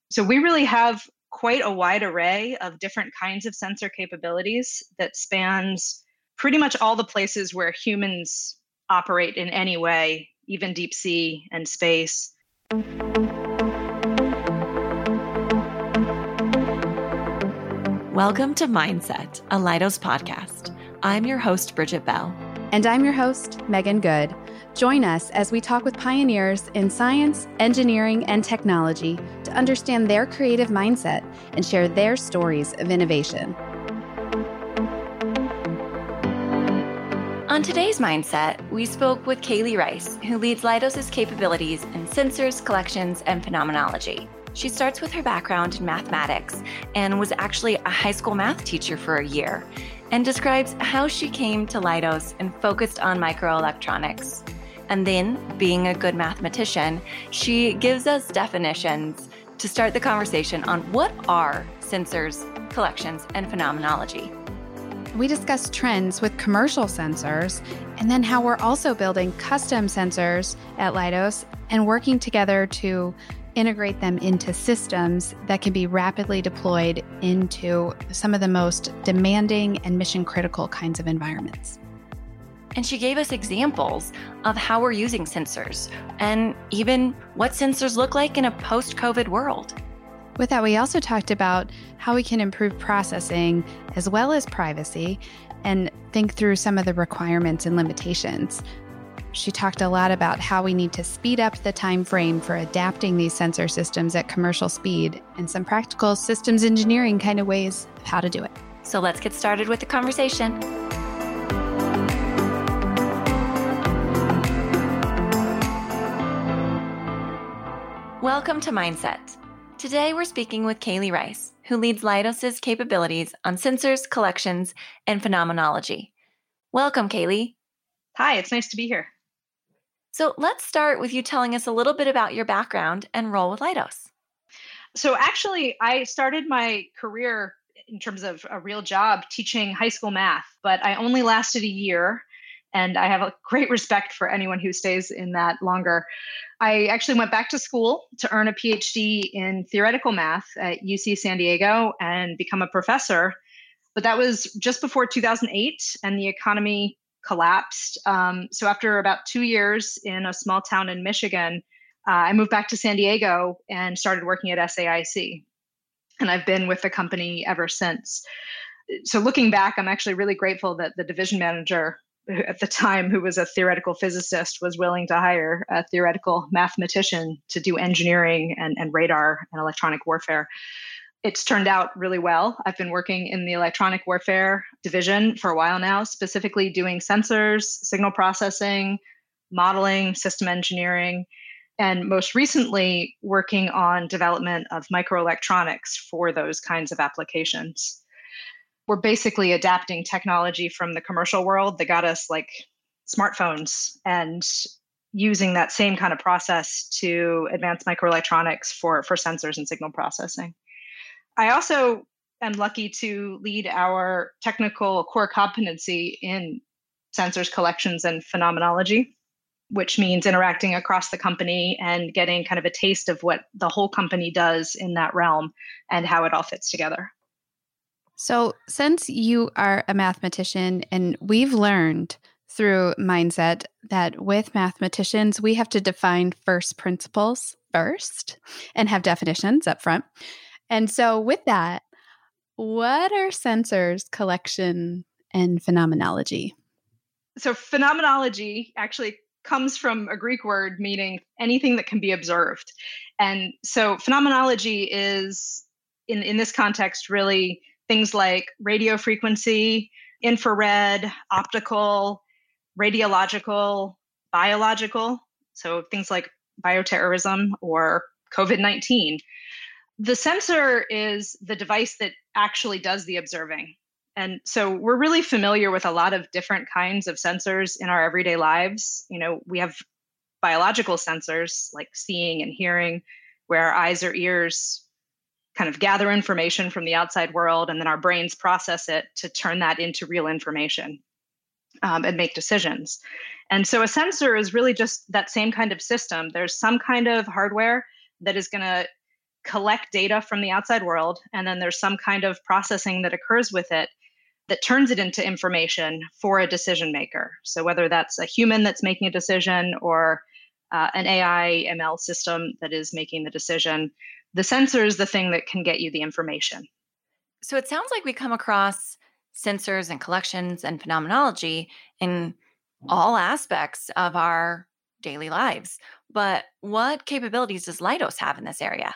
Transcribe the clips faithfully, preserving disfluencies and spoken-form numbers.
So we really have quite a wide array of different kinds of sensor capabilities that spans pretty much all the places where humans operate in any way, even deep sea and space. Welcome to Mindset, a Leidos podcast. I'm your host, Bridget Bell. And I'm your host, Megan Good. Join us as we talk with pioneers in science, engineering, and technology to understand their creative mindset and share their stories of innovation. On today's Mindset, we spoke with Kaylee Rice, who leads Leidos' capabilities in sensors, collections, and phenomenology. She starts with her background in mathematics and was actually a high school math teacher for a year, and describes how she came to Leidos and focused on microelectronics. And then, being a good mathematician, she gives us definitions to start the conversation on what are sensors, collections, and phenomenology. We discuss trends with commercial sensors, and then how we're also building custom sensors at Leidos and working together to integrate them into systems that can be rapidly deployed into some of the most demanding and mission-critical kinds of environments. And she gave us examples of how we're using sensors and even what sensors look like in a post-COVID world. With that, we also talked about how we can improve processing as well as privacy and think through some of the requirements and limitations. She talked a lot about how we need to speed up the time frame for adapting these sensor systems at commercial speed and some practical systems engineering kind of ways of how to do it. So let's get started with the conversation. Welcome to Mindset. Today we're speaking with Kaylee Rice, who leads Leidos' capabilities on sensors, collections, and phenomenology. Welcome, Kaylee. Hi, it's nice to be here. So let's start with you telling us a little bit about your background and role with Leidos. So actually, I started my career in terms of a real job teaching high school math, but I only lasted a year. And I have a great respect for anyone who stays in that longer. I actually went back to school to earn a P H D in theoretical math at U C San Diego and become a professor. But that was just before two thousand eight, and the economy collapsed. Um, so after about two years in a small town in Michigan, uh, I moved back to San Diego and started working at S A I C. And I've been with the company ever since. So looking back, I'm actually really grateful that the division manager at the time, who was a theoretical physicist, was willing to hire a theoretical mathematician to do engineering and, and radar and electronic warfare. It's turned out really well. I've been working in the electronic warfare division for a while now, specifically doing sensors, signal processing, modeling, system engineering, and most recently working on development of microelectronics for those kinds of applications. We're basically adapting technology from the commercial world that got us like smartphones and using that same kind of process to advance microelectronics for, for sensors and signal processing. I also am lucky to lead our technical core competency in sensors, collections, and phenomenology, which means interacting across the company and getting kind of a taste of what the whole company does in that realm and how it all fits together. So since you are a mathematician, and we've learned through Mindset that with mathematicians, we have to define first principles first and have definitions up front. And so with that, what are sensors, collection, and phenomenology? So phenomenology actually comes from a Greek word meaning anything that can be observed. And so phenomenology is, in, in this context, really things like radio frequency, infrared, optical, radiological, biological, so things like bioterrorism or COVID nineteen. The sensor is the device that actually does the observing. And so we're really familiar with a lot of different kinds of sensors in our everyday lives. You know, we have biological sensors like seeing and hearing, where our eyes or ears kind of gather information from the outside world, and then our brains process it to turn that into real information um, and make decisions. And so a sensor is really just that same kind of system. There's some kind of hardware that is going to collect data from the outside world, and then there's some kind of processing that occurs with it that turns it into information for a decision maker. So whether that's a human that's making a decision or uh, an A I M L system that is making the decision, the sensor is the thing that can get you the information. So it sounds like we come across sensors and collections and phenomenology in all aspects of our daily lives. But what capabilities does Leidos have in this area?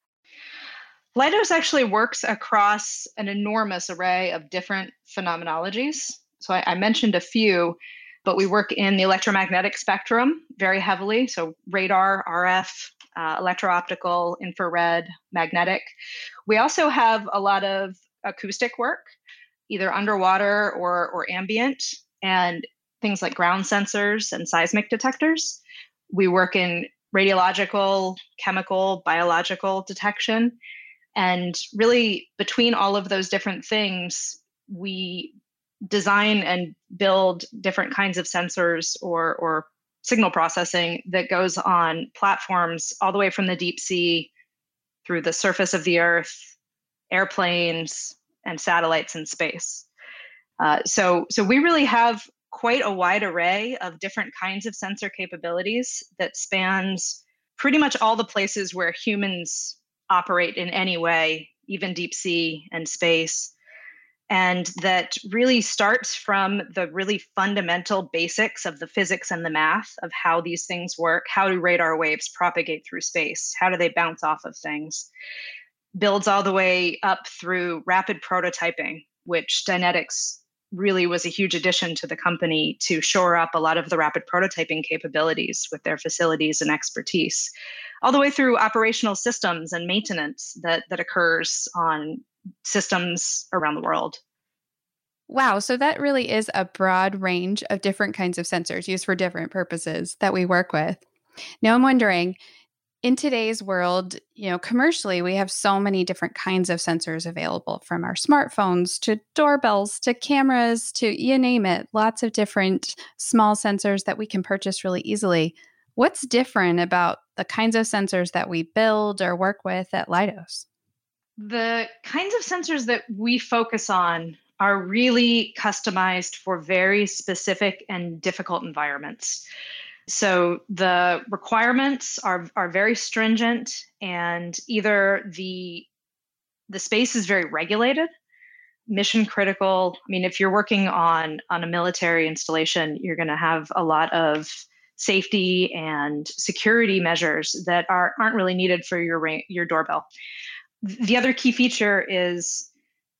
Leidos actually works across an enormous array of different phenomenologies. So I, I mentioned a few, but we work in the electromagnetic spectrum very heavily. So radar, R F, uh, electro-optical, infrared, magnetic. We also have a lot of acoustic work, either underwater or, or ambient, and things like ground sensors and seismic detectors. We work in radiological, chemical, biological detection. And really, between all of those different things, we design and build different kinds of sensors or, or signal processing that goes on platforms all the way from the deep sea through the surface of the earth, airplanes, and satellites in space. Uh, so, so we really have quite a wide array of different kinds of sensor capabilities that spans pretty much all the places where humans operate in any way, even deep sea and space. And that really starts from the really fundamental basics of the physics and the math of how these things work. How do radar waves propagate through space? How do they bounce off of things? Builds all the way up through rapid prototyping, which Dynetics really was a huge addition to the company to shore up a lot of the rapid prototyping capabilities with their facilities and expertise, all the way through operational systems and maintenance that, that occurs on systems around the world. Wow. So that really is a broad range of different kinds of sensors used for different purposes that we work with. Now I'm wondering, in today's world, you know, commercially, we have so many different kinds of sensors available, from our smartphones to doorbells to cameras to you name it, lots of different small sensors that we can purchase really easily. What's different about the kinds of sensors that we build or work with at Leidos? The kinds of sensors that we focus on are really customized for very specific and difficult environments. So the requirements are, are very stringent, and either the, the space is very regulated, mission critical. I mean, if you're working on, on a military installation, you're going to have a lot of safety and security measures that are, aren't really needed for your, your doorbell. The other key feature is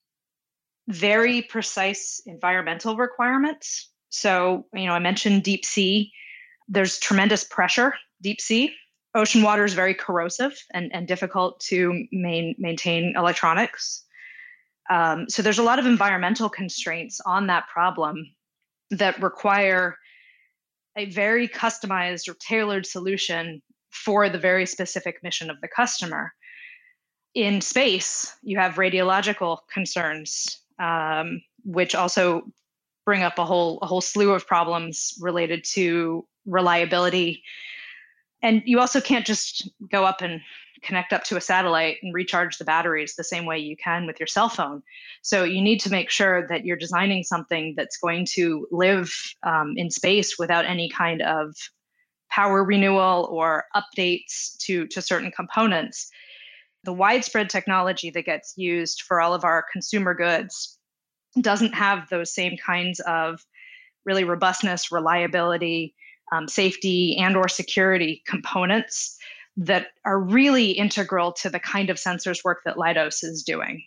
very precise environmental requirements. So, you know, I mentioned deep sea. There's tremendous pressure, deep sea. Ocean water is very corrosive and, and difficult to main, maintain electronics. Um, so there's a lot of environmental constraints on that problem that require a very customized or tailored solution for the very specific mission of the customer. In space, you have radiological concerns, um, which also bring up a whole a whole slew of problems related to reliability. And you also can't just go up and connect up to a satellite and recharge the batteries the same way you can with your cell phone. So you need to make sure that you're designing something that's going to live um, in space without any kind of power renewal or updates to, to certain components. The widespread technology that gets used for all of our consumer goods doesn't have those same kinds of really robustness, reliability, um, safety, and or security components that are really integral to the kind of sensors work that Leidos is doing.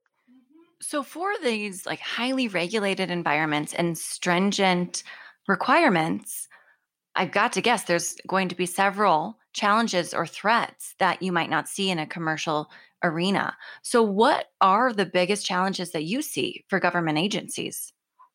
So for these like highly regulated environments and stringent requirements, I've got to guess there's going to be several challenges or threats that you might not see in a commercial arena. So what are the biggest challenges that you see for government agencies?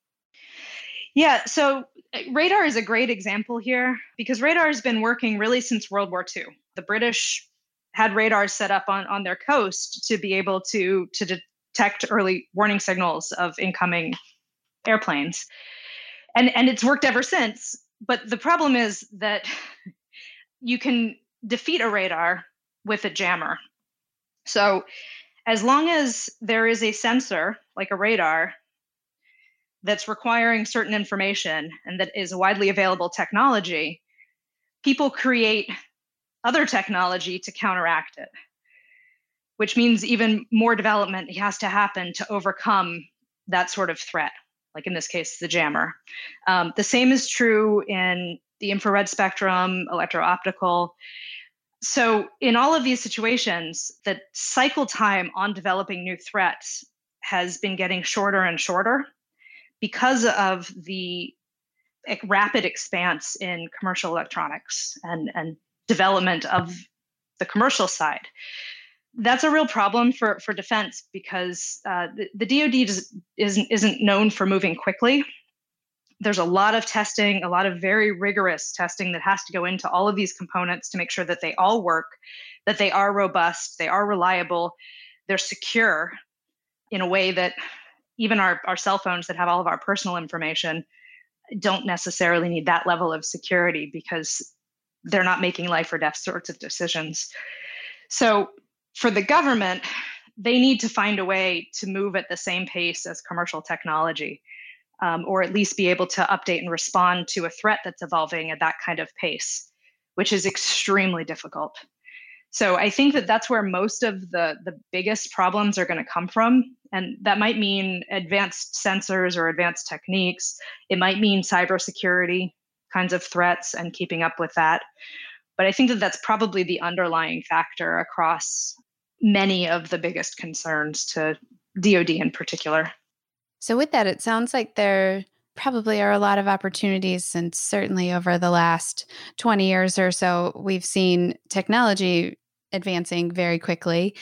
Yeah, so radar is a great example here because radar has been working really since World War Two. The British had radars set up on, on their coast to be able to, to detect early warning signals of incoming airplanes. And, and it's worked ever since. But the problem is that you can defeat a radar with a jammer. So as long as there is a sensor, like a radar, that's requiring certain information and that is a widely available technology, people create other technology to counteract it, which means even more development has to happen to overcome that sort of threat, like in this case, the jammer. Um, the same is true in the infrared spectrum, electro-optical. So in all of these situations, the cycle time on developing new threats has been getting shorter and shorter because of the rapid expanse in commercial electronics and, and development of the commercial side. That's a real problem for, for defense because uh, the, the D O D does, isn't, isn't known for moving quickly. There's a lot of testing, a lot of very rigorous testing that has to go into all of these components to make sure that they all work, that they are robust, they are reliable, they're secure in a way that even our, our cell phones that have all of our personal information don't necessarily need that level of security because they're not making life or death sorts of decisions. So for the government, they need to find a way to move at the same pace as commercial technology, um, or at least be able to update and respond to a threat that's evolving at that kind of pace, which is extremely difficult. So I think that that's where most of the, the biggest problems are going to come from. And that might mean advanced sensors or advanced techniques. It might mean cybersecurity kinds of threats and keeping up with that. But I think that that's probably the underlying factor across many of the biggest concerns to D O D in particular. So with that, it sounds like there probably are a lot of opportunities, and certainly over the last twenty years or so, we've seen technology advancing very quickly.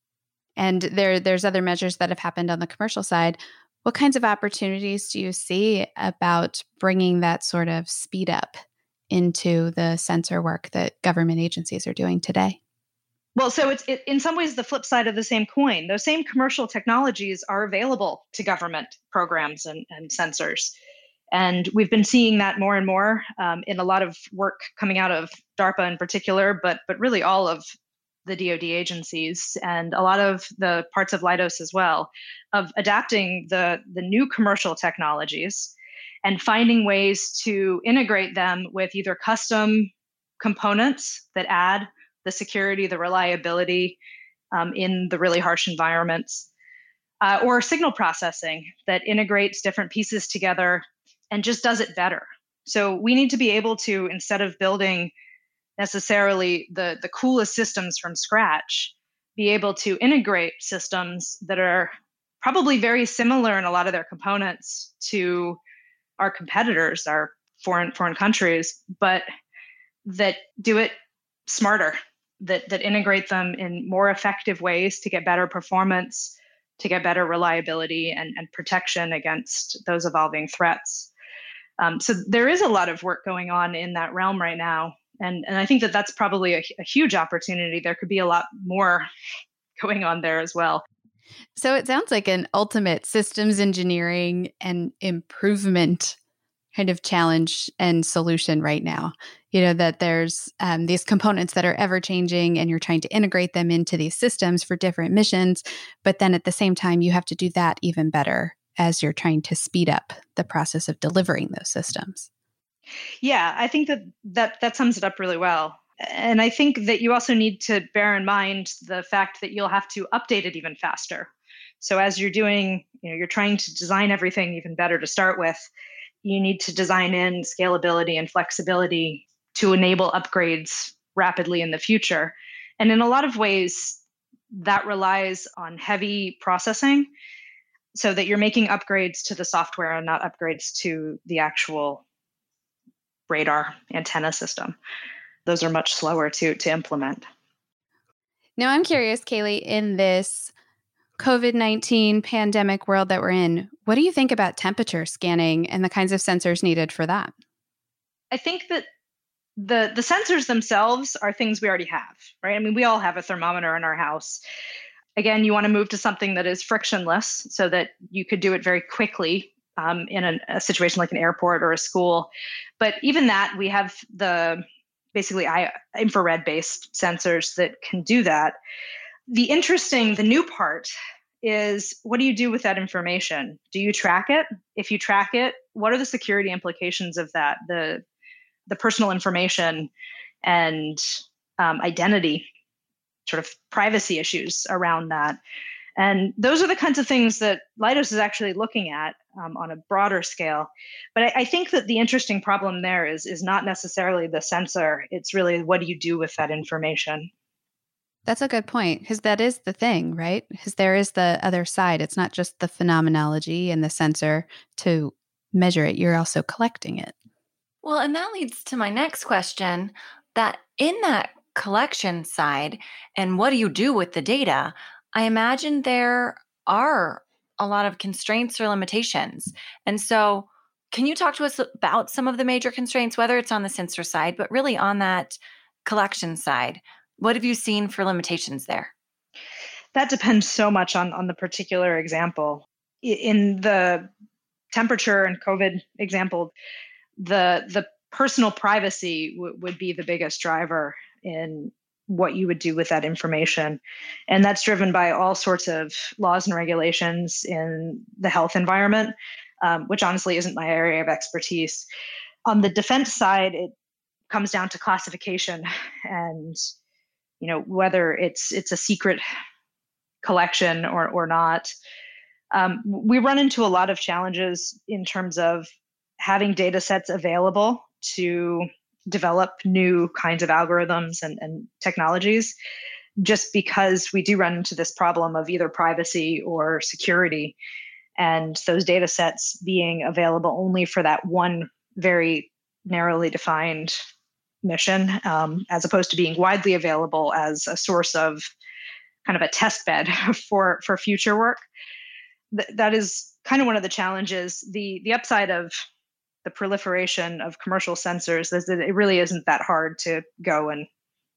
And there, there's other measures that have happened on the commercial side. What kinds of opportunities do you see about bringing that sort of speed up into the sensor work that government agencies are doing today? Well, so it's it, in some ways the flip side of the same coin. Those same commercial technologies are available to government programs and, and sensors. And we've been seeing that more and more um, in a lot of work coming out of DARPA in particular, but but really all of the D O D agencies and a lot of the parts of Leidos as well, of adapting the, the new commercial technologies and finding ways to integrate them with either custom components that add the security, the reliability um, in the really harsh environments, uh, or signal processing that integrates different pieces together and just does it better. So we need to be able to, instead of building necessarily the, the coolest systems from scratch, be able to integrate systems that are probably very similar in a lot of their components to our competitors, our foreign foreign countries, but that do it smarter, that that integrate them in more effective ways to get better performance, to get better reliability and, and protection against those evolving threats. Um, so there is a lot of work going on in that realm right now. And, and I think that that's probably a, a huge opportunity. There could be a lot more going on there as well. So it sounds like an ultimate systems engineering and improvement kind of challenge and solution right now. You know, that there's um, these components that are ever changing and you're trying to integrate them into these systems for different missions. But then at the same time, you have to do that even better as you're trying to speed up the process of delivering those systems. Yeah, I think that, that that sums it up really well. And I think that you also need to bear in mind the fact that you'll have to update it even faster. So as you're doing, you know, you're trying to design everything even better to start with, you need to design in scalability and flexibility to enable upgrades rapidly in the future. And in a lot of ways, that relies on heavy processing so that you're making upgrades to the software and not upgrades to the actual radar antenna system. Those are much slower to, to implement. Now, I'm curious, Kaylee, in this COVID nineteen pandemic world that we're in, what do you think about temperature scanning and the kinds of sensors needed for that? I think that the the sensors themselves are things we already have, right? I mean, we all have a thermometer in our house. Again, you want to move to something that is frictionless so that you could do it very quickly um, in a, a situation like an airport or a school. But even that, we have the basically infrared-based sensors that can do that. The interesting, the new part is, what do you do with that information? Do you track it? If you track it, what are the security implications of that? The the personal information and um, identity, sort of privacy issues around that. And those are the kinds of things that Leidos is actually looking at um, on a broader scale. But I, I think that the interesting problem there is, is not necessarily the sensor. It's really, what do you do with that information? That's a good point, because that is the thing, right? Because there is the other side. It's not just the phenomenology and the sensor to measure it, you're also collecting it. Well, and that leads to my next question, that in that collection side, and what do you do with the data, I imagine there are a lot of constraints or limitations. And so can you talk to us about some of the major constraints, whether it's on the sensor side, but really on that collection side? What have you seen for limitations there? That depends so much on, on the particular example. In the temperature and COVID example, the the personal privacy w- would be the biggest driver in what you would do with that information. And that's driven by all sorts of laws and regulations in the health environment, um, which honestly isn't my area of expertise. On the defense side, it comes down to classification and, you know, whether it's it's a secret collection or or not. Um, we run into a lot of challenges in terms of having data sets available to develop new kinds of algorithms and, and technologies, just because we do run into this problem of either privacy or security, and those data sets being available only for that one very narrowly defined mission, um, as opposed to being widely available as a source of kind of a test bed for, for future work. Th- that is kind of one of the challenges. The, the upside of the proliferation of commercial sensors is that it really isn't that hard to go and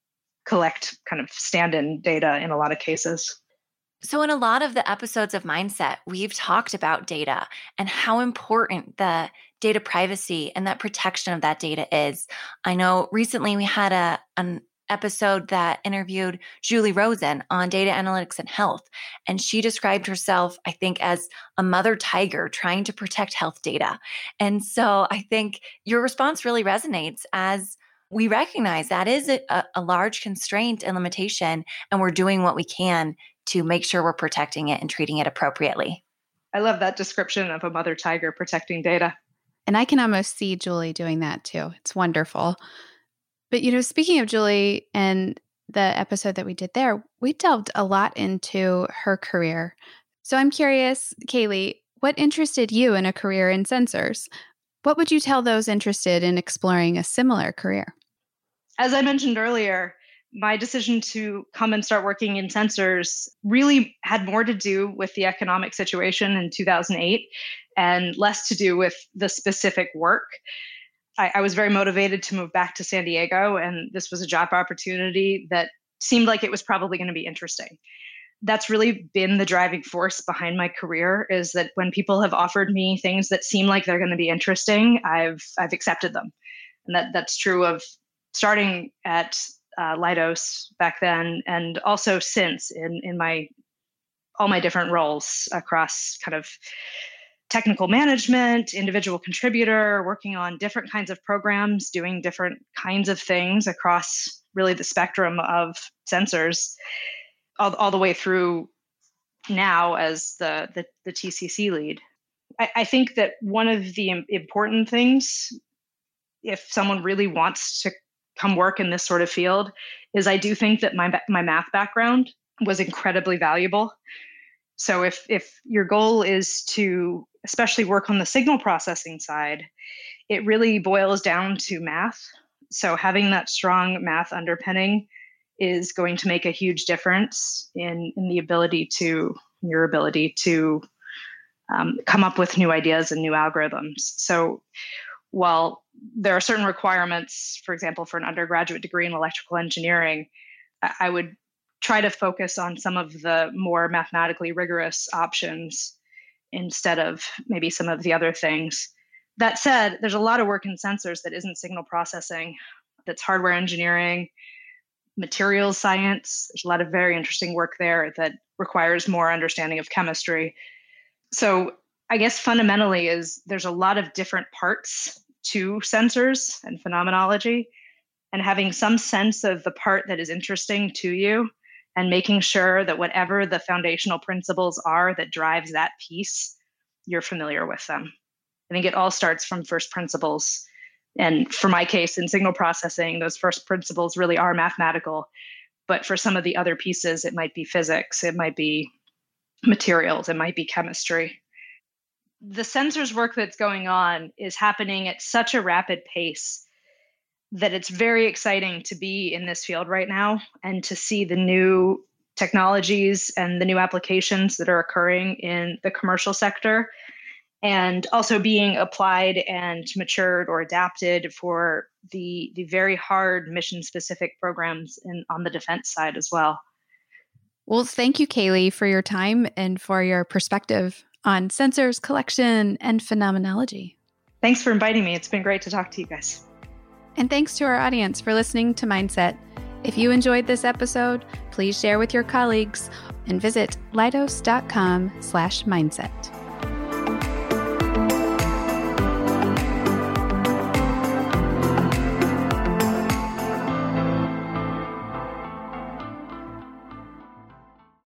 collect kind of stand-in data in a lot of cases. So, in a lot of the episodes of Mindset, we've talked about data and how important the data privacy and that protection of that data is. I know recently we had a an episode that interviewed Julie Rosen on data analytics and health, and she described herself, I think, as a mother tiger trying to protect health data. And so, I think your response really resonates, as we recognize that is a, a large constraint and limitation, and we're doing what we can to make sure we're protecting it and treating it appropriately. I love that description of a mother tiger protecting data. And I can almost see Julie doing that too. It's wonderful. But, you know, speaking of Julie and the episode that we did there, we delved a lot into her career. So I'm curious, Kaylee, what interested you in a career in sensors? What would you tell those interested in exploring a similar career? As I mentioned earlier, my decision to come and start working in sensors really had more to do with the economic situation in two thousand eight and less to do with the specific work. I, I was very motivated to move back to San Diego, and this was a job opportunity that seemed like it was probably going to be interesting. That's really been the driving force behind my career, is that when people have offered me things that seem like they're going to be interesting, I've I've accepted them. And that that's true of starting at Uh, Leidos back then, and also since in in my all my different roles across kind of technical management, individual contributor, working on different kinds of programs, doing different kinds of things across really the spectrum of sensors, all, all the way through now as the the, the T C C lead. I, I think that one of the important things, if someone really wants to come work in this sort of field, is I do think that my my math background was incredibly valuable. So if if your goal is to especially work on the signal processing side, it really boils down to math. So having that strong math underpinning is going to make a huge difference in in the ability to your ability to um, come up with new ideas and new algorithms. So while there are certain requirements, for example, for an undergraduate degree in electrical engineering, I would try to focus on some of the more mathematically rigorous options instead of maybe some of the other things. That said, there's a lot of work in sensors that isn't signal processing, that's hardware engineering, materials science. There's a lot of very interesting work there that requires more understanding of chemistry. So I guess fundamentally is there's a lot of different parts to sensors and phenomenology, and having some sense of the part that is interesting to you and making sure that whatever the foundational principles are that drives that piece, you're familiar with them. I think it all starts from first principles. And for my case, in signal processing, those first principles really are mathematical. But for some of the other pieces, it might be physics, it might be materials, it might be chemistry. The sensors work that's going on is happening at such a rapid pace that it's very exciting to be in this field right now and to see the new technologies and the new applications that are occurring in the commercial sector, and also being applied and matured or adapted for the, the very hard mission-specific programs in, on the defense side as well. Well, thank you, Kaylee, for your time and for your perspective on sensors, collection, and phenomenology. Thanks for inviting me. It's been great to talk to you guys. And thanks to our audience for listening to Mindset. If you enjoyed this episode, please share with your colleagues and visit leidos dot com slash mindset.